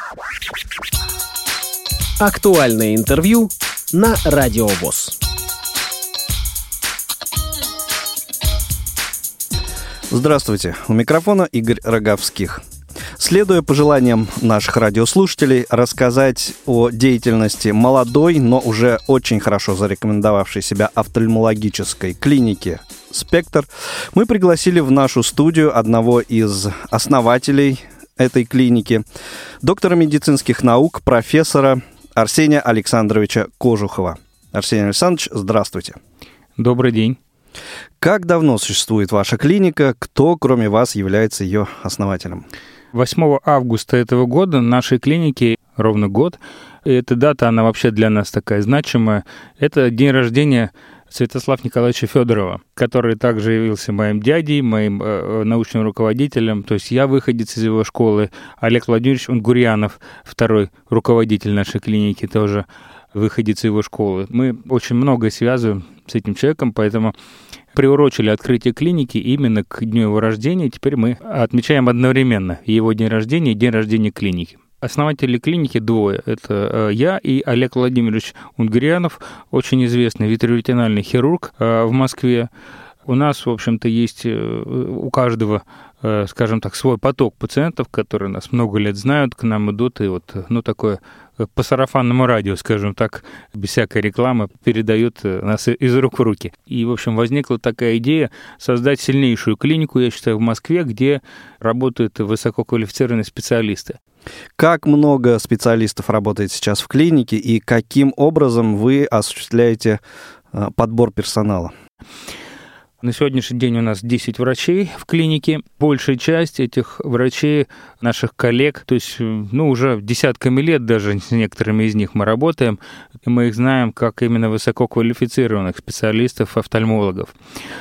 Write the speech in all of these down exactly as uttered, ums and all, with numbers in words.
Актуальное интервью на Радио ВОС. Здравствуйте, у микрофона Игорь Роговских. Следуя пожеланиям наших радиослушателей, рассказать о деятельности молодой, но уже очень хорошо зарекомендовавшей себя офтальмологической клиники «Спектр», мы пригласили в нашу студию одного из основателей этой клиники, доктора медицинских наук, профессора Арсения Александровича Кожухова. Арсений Александрович, здравствуйте. Добрый день. Как давно существует ваша клиника? Кто, кроме вас, является ее основателем? восьмого августа этого года нашей клинике ровно год. И эта дата, она вообще для нас такая значимая. Это день рождения Святослава Николаевича Федорова, который также явился моим дядей, моим э, научным руководителем. То есть я выходец из его школы. Олег Владимирович Унгурьянов, второй руководитель нашей клиники, тоже выходец из его школы. Мы очень многое связываем с этим человеком, поэтому приурочили открытие клиники именно к дню его рождения. Теперь мы отмечаем одновременно его день рождения и день рождения клиники. Основатели клиники двое. Это я и Олег Владимирович Унгурьянов, очень известный витреоретинальный хирург в Москве. У нас, в общем-то, есть у каждого, скажем так, свой поток пациентов, которые нас много лет знают, к нам идут, и вот, ну, такое по сарафанному радио, скажем так, без всякой рекламы, передают нас из рук в руки. И, в общем, возникла такая идея создать сильнейшую клинику, я считаю, в Москве, где работают высококвалифицированные специалисты. Как много специалистов работает сейчас в клинике и каким образом вы осуществляете подбор персонала? На сегодняшний день у нас десять врачей в клинике. Большая часть этих врачей, наших коллег, то есть, ну, уже десятками лет даже с некоторыми из них мы работаем, и мы их знаем как именно высококвалифицированных специалистов, офтальмологов.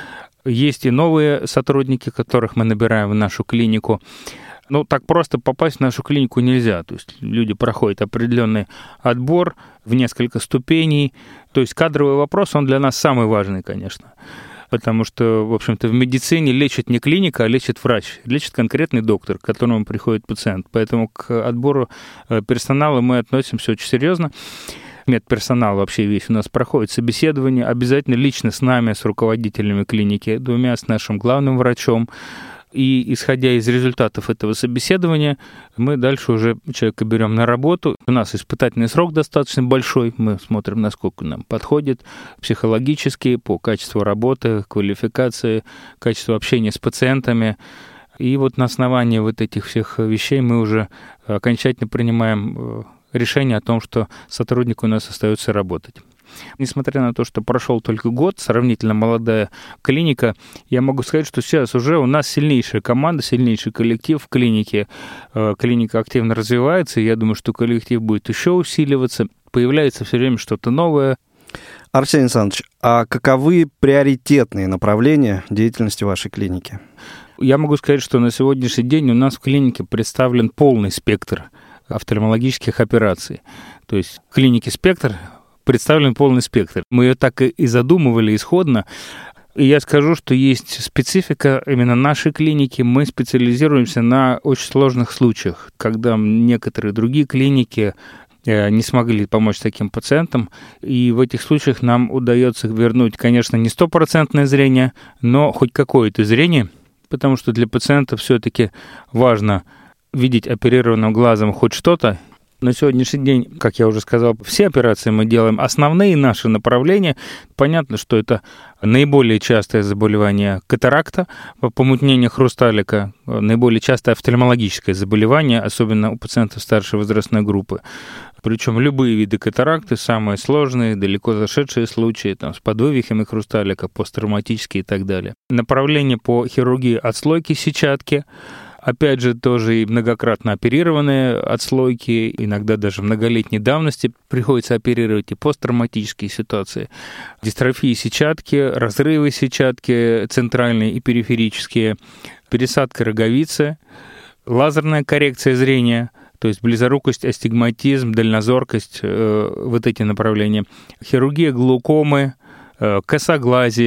Есть и новые сотрудники, которых мы набираем в нашу клинику. Ну, так просто попасть в нашу клинику нельзя. То есть люди проходят определенный отбор в несколько ступеней. То есть кадровый вопрос, он для нас самый важный, конечно. Потому что, в общем-то, в медицине лечит не клиника, а лечит врач. Лечит конкретный доктор, к которому приходит пациент. Поэтому к отбору персонала мы относимся очень серьезно. Медперсонал вообще весь у нас проходит собеседование. Обязательно лично с нами, с руководителями клиники, двумя, с нашим главным врачом. И, исходя из результатов этого собеседования, мы дальше уже человека берем на работу. У нас испытательный срок достаточно большой. Мы смотрим, насколько нам подходит психологически, по качеству работы, квалификации, качеству общения с пациентами. И вот на основании вот этих всех вещей мы уже окончательно принимаем решение о том, что сотрудник у нас остается работать. Несмотря на то, что прошел только год, сравнительно молодая клиника, я могу сказать, что сейчас уже у нас сильнейшая команда, сильнейший коллектив в клинике. Клиника активно развивается, и я думаю, что коллектив будет еще усиливаться. Появляется все время что-то новое. Арсений Александрович, а каковы приоритетные направления деятельности вашей клиники? Я могу сказать, что на сегодняшний день у нас в клинике представлен полный спектр офтальмологических операций. То есть в клинике «Спектр» представлен полный спектр. Мы ее так и задумывали исходно. И я скажу, что есть специфика именно нашей клиники. Мы специализируемся на очень сложных случаях, когда некоторые другие клиники не смогли помочь таким пациентам. И в этих случаях нам удается вернуть, конечно, не стопроцентное зрение, но хоть какое-то зрение, потому что для пациента все-таки важно видеть оперированным глазом хоть что-то. На сегодняшний день, как я уже сказал, все операции мы делаем. Основные наши направления, понятно, что это наиболее частое заболевание катаракта, помутнение хрусталика, наиболее частое офтальмологическое заболевание, особенно у пациентов старшей возрастной группы. Причем любые виды катаракты, самые сложные, далеко зашедшие случаи, там, с подвывихами хрусталика, посттравматические и так далее. Направление по хирургии отслойки сетчатки, опять же, тоже и многократно оперированные отслойки, иногда даже многолетней давности приходится оперировать и посттравматические ситуации. Дистрофии сетчатки, разрывы сетчатки центральные и периферические, пересадка роговицы, лазерная коррекция зрения, то есть близорукость, астигматизм, дальнозоркость, э, вот эти направления. Хирургия глаукомы, э, косоглазие,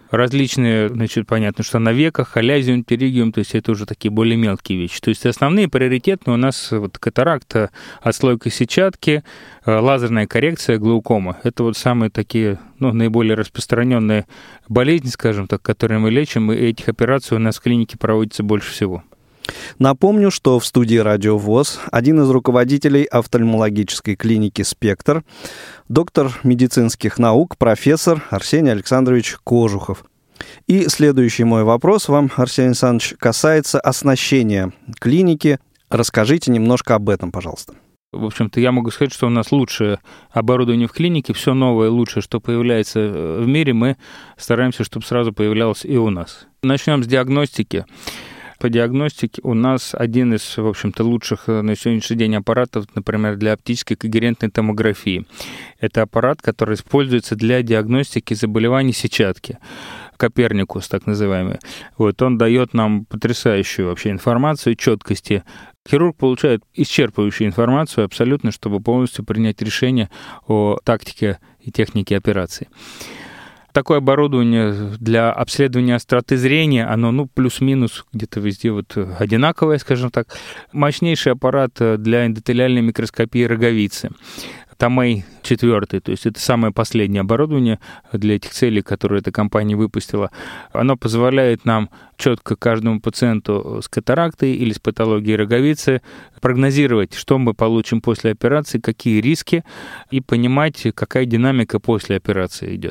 различные, значит, понятно, что на веках, халязиум, птеригиум, то есть это уже такие более мелкие вещи. То есть основные приоритетные у нас вот катаракта, отслойка сетчатки, лазерная коррекция, глаукома. Это вот самые такие, ну, наиболее распространенные болезни, скажем так, которые мы лечим, и этих операций у нас в клинике проводится больше всего. Напомню, что в студии Радио ВОС один из руководителей офтальмологической клиники «Спектр», доктор медицинских наук, профессор Арсений Александрович Кожухов. И следующий мой вопрос вам, Арсений Александрович, касается оснащения клиники. Расскажите немножко об этом, пожалуйста. В общем-то, я могу сказать, что у нас лучшее оборудование в клинике, все новое, лучшее, что появляется в мире, мы стараемся, чтобы сразу появлялось и у нас. Начнем с диагностики. По диагностике у нас один из, в общем-то, лучших на сегодняшний день аппаратов, например, для оптической когерентной томографии. Это аппарат, который используется для диагностики заболеваний сетчатки. Коперникус, так называемый. Вот, он дает нам потрясающую вообще информацию, четкости. Хирург получает исчерпывающую информацию абсолютно, чтобы полностью принять решение о тактике и технике операции. Такое оборудование для обследования остроты зрения, оно, ну, плюс-минус где-то везде вот одинаковое, скажем так. Мощнейший аппарат для эндотелиальной микроскопии роговицы. Томей четвертый, то есть это самое последнее оборудование для этих целей, которое эта компания выпустила. Оно позволяет нам четко каждому пациенту с катарактой или с патологией роговицы прогнозировать, что мы получим после операции, какие риски, и понимать, какая динамика после операции идет.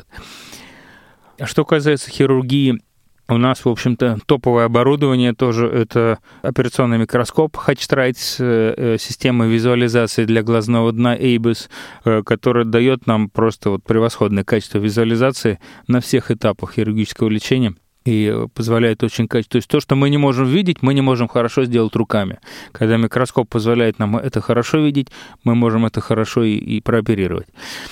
Что касается хирургии, у нас, в общем-то, топовое оборудование тоже. Это операционный микроскоп Hatchstrite с системой визуализации для глазного дна эйбис, который дает нам просто вот превосходное качество визуализации на всех этапах хирургического лечения и позволяет очень качественно. То есть то, что мы не можем видеть, мы не можем хорошо сделать руками. Когда микроскоп позволяет нам это хорошо видеть, мы можем это хорошо и, и прооперировать.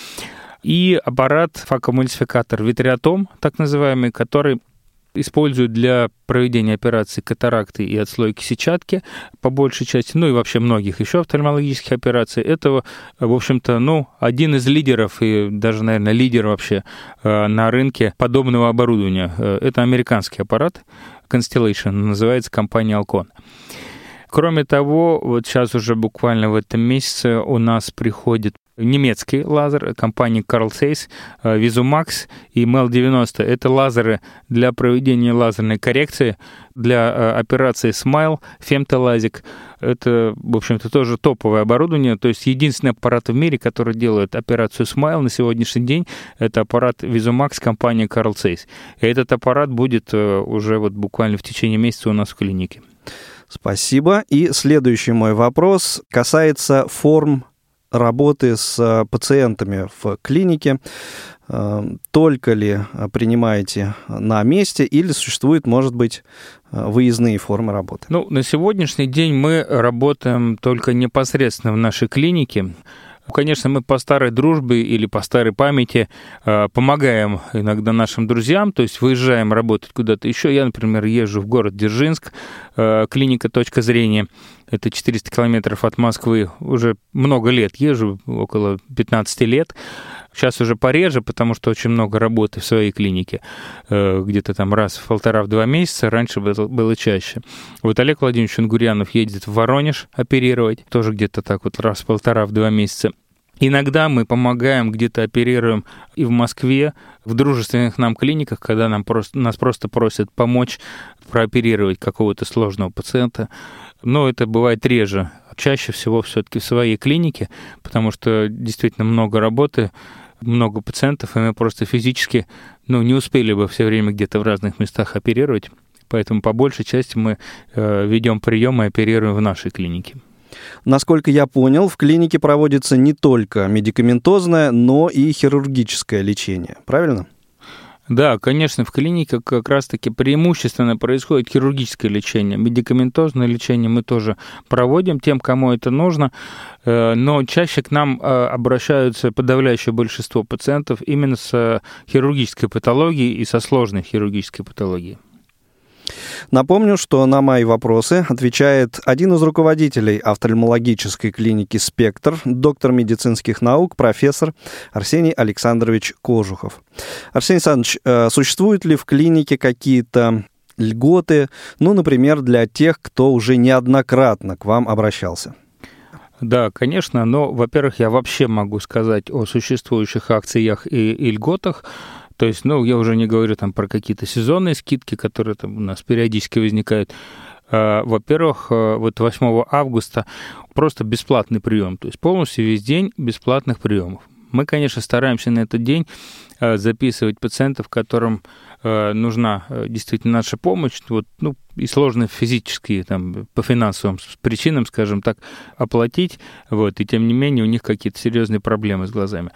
И аппарат факомультификатор витреотом, так называемый, который используют для проведения операций катаракты и отслойки сетчатки по большей части, ну и вообще многих еще офтальмологических операций. Это, в общем-то, ну, один из лидеров и даже, наверное, лидер вообще на рынке подобного оборудования. Это американский аппарат Constellation, называется компания Alcon. Кроме того, вот сейчас уже буквально в этом месяце у нас приходит немецкий лазер компании Carl Zeiss, VisuMax и эм эл девяносто. Это лазеры для проведения лазерной коррекции, для операции Smile, фемтолазик. Это, в общем-то, тоже топовое оборудование. То есть единственный аппарат в мире, который делает операцию Smile на сегодняшний день, это аппарат VisuMax компании Carl Zeiss. И этот аппарат будет уже вот буквально в течение месяца у нас в клинике. Спасибо. И следующий мой вопрос касается форм работы с пациентами в клинике. Только ли принимаете на месте или существуют, может быть, выездные формы работы? Ну, на сегодняшний день мы работаем только непосредственно в нашей клинике. Конечно, мы по старой дружбе или по старой памяти э, помогаем иногда нашим друзьям, то есть выезжаем работать куда-то еще. Я, например, езжу в город Дзержинск, э, клиника «Точка зрения». Это четыреста километров от Москвы. Уже много лет езжу, около пятнадцать лет. Сейчас уже пореже, потому что очень много работы в своей клинике. Э, где-то там раз в полтора-два месяца. Раньше было, было чаще. Вот Олег Владимирович Унгурянов едет в Воронеж оперировать. Тоже где-то так вот раз в полтора-два месяца. Иногда мы помогаем, где-то оперируем и в Москве, в дружественных нам клиниках, когда нам просто, нас просто просят помочь прооперировать какого-то сложного пациента. Но это бывает реже. Чаще всего все-таки в своей клинике, потому что действительно много работы, много пациентов, и мы просто физически ну, не успели бы все время где-то в разных местах оперировать. Поэтому по большей части мы э, ведем прием и оперируем в нашей клинике. Насколько я понял, в клинике проводится не только медикаментозное, но и хирургическое лечение. Правильно? Да, конечно, в клинике как раз-таки преимущественно происходит хирургическое лечение. Медикаментозное лечение мы тоже проводим тем, кому это нужно, но чаще к нам обращаются подавляющее большинство пациентов именно с хирургической патологией и со сложной хирургической патологией. Напомню, что на мои вопросы отвечает один из руководителей офтальмологической клиники «Спектр», доктор медицинских наук, профессор Арсений Александрович Кожухов. Арсений Александрович, существуют ли в клинике какие-то льготы, ну, например, для тех, кто уже неоднократно к вам обращался? Да, конечно, но, во-первых, я вообще могу сказать о существующих акциях и, и льготах. То есть, ну, я уже не говорю там про какие-то сезонные скидки, которые там у нас периодически возникают. Во-первых, вот восьмого августа просто бесплатный прием, то есть полностью весь день бесплатных приемов. Мы, конечно, стараемся на этот день записывать пациентов, которым нужна действительно наша помощь, вот, ну, и сложно физически, там, по финансовым причинам, скажем так, оплатить, вот, и тем не менее у них какие-то серьезные проблемы с глазами.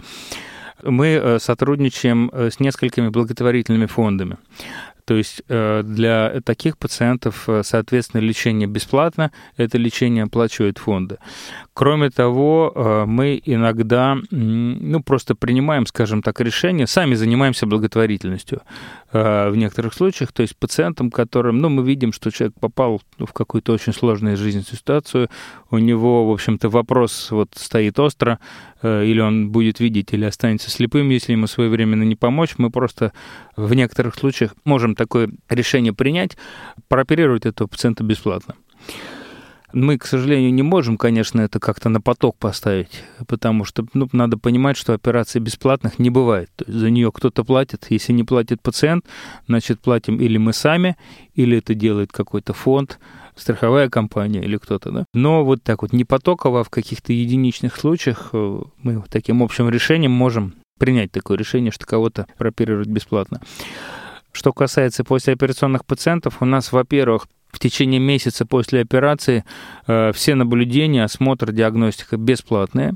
Мы сотрудничаем с несколькими благотворительными фондами. То есть для таких пациентов, соответственно, лечение бесплатно, это лечение оплачивают фонды. Кроме того, мы иногда, ну, просто принимаем, скажем так, решение, сами занимаемся благотворительностью в некоторых случаях, то есть пациентам, которым, ну, мы видим, что человек попал в какую-то очень сложную жизненную ситуацию, у него, в общем-то, вопрос вот стоит остро, или он будет видеть, или останется слепым, если ему своевременно не помочь, мы просто в некоторых случаях можем такое решение принять, прооперировать этого пациента бесплатно. Мы, к сожалению, не можем, конечно, это как-то на поток поставить, потому что, ну, надо понимать, что операций бесплатных не бывает. То есть за нее кто-то платит. Если не платит пациент, значит, платим или мы сами, или это делает какой-то фонд, страховая компания или кто-то, да. Но вот так вот не потоково, а в каких-то единичных случаях мы таким общим решением можем принять такое решение, что кого-то прооперировать бесплатно. Что касается послеоперационных пациентов, у нас, во-первых, в течение месяца после операции э, все наблюдения, осмотр, диагностика бесплатные.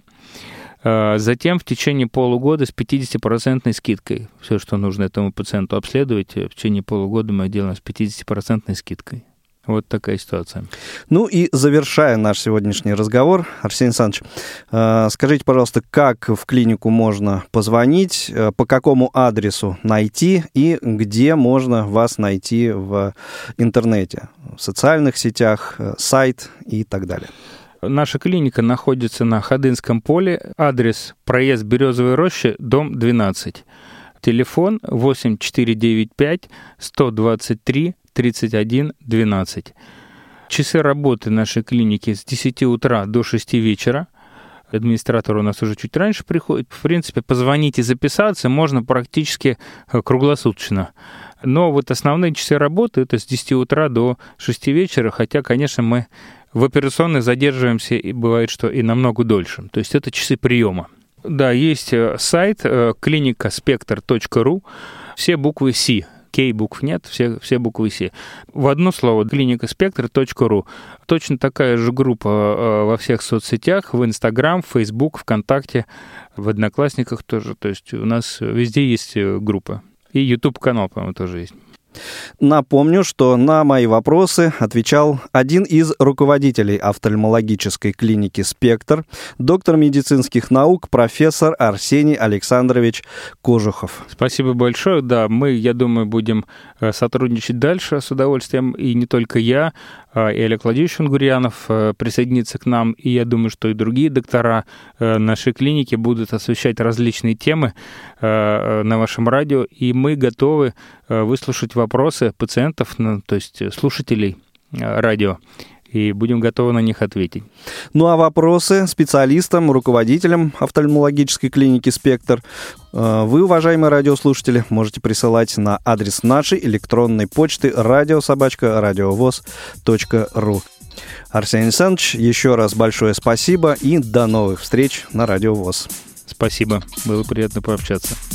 Э, затем в течение полугода с пятидесятипроцентной скидкой. Все, что нужно этому пациенту обследовать, в течение полугода мы делаем с пятидесятипроцентной скидкой. Вот такая ситуация. Ну и завершая наш сегодняшний разговор, Арсений Александрович, э, скажите, пожалуйста, как в клинику можно позвонить, э, по какому адресу найти и где можно вас найти в интернете, в социальных сетях, э, сайт и так далее? Наша клиника находится на Ходынском поле, адрес проезд Березовой рощи, дом двенадцать. Телефон восемь четыре девять пять сто двадцать три тридцать один двенадцать. Часы работы нашей клиники с десяти утра до шести вечера. Администратор у нас уже чуть раньше приходит. В принципе, позвонить и записаться можно практически круглосуточно. Но вот основные часы работы это с десяти утра до шести вечера, хотя, конечно, мы в операционной задерживаемся, и бывает, что и намного дольше. То есть это часы приема. Да, есть сайт клиника спектр точка ру, все буквы Си. Кей букв нет, все, все буквы Си. В одно слово клиника спектр точка ру. Точно такая же группа во всех соцсетях, в Инстаграм, в Фейсбук, ВКонтакте, в Одноклассниках тоже. То есть у нас везде есть группа. И Ютуб-канал, по-моему, тоже есть. Напомню, что на мои вопросы отвечал один из руководителей офтальмологической клиники «Спектр», доктор медицинских наук, профессор Арсений Александрович Кожухов. Спасибо большое. Да, мы, я думаю, будем сотрудничать дальше с удовольствием. И не только я, и Олег Владимирович Унгурьянов присоединится к нам. И я думаю, что и другие доктора нашей клиники будут освещать различные темы на вашем радио. И мы готовы выслушать вопросы пациентов, то есть слушателей радио, и будем готовы на них ответить. Ну а вопросы специалистам, руководителям офтальмологической клиники «Спектр» вы, уважаемые радиослушатели, можете присылать на адрес нашей электронной почты радиособачка радиовоз точка ру. Арсений Александрович, еще раз большое спасибо и до новых встреч на Радио ВОС. Спасибо, было приятно пообщаться.